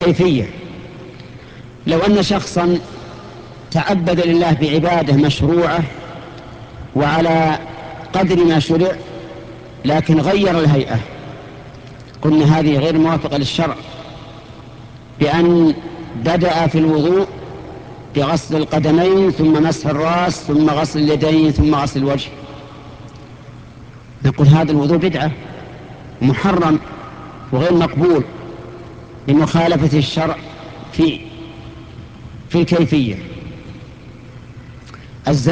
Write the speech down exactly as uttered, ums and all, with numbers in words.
كيفية. لو أن شخصا تعبد لله بعبادة مشروعة وعلى قدر ما شرع لكن غير الهيئة، قلنا هذه غير موافقة للشرع، بأن بدأ في الوضوء بغسل القدمين ثم مسح الرأس ثم غسل اليدين ثم غسل الوجه، نقول هذا الوضوء بدعة محرم وغير مقبول لمخالفة الشرع في في الكيفية.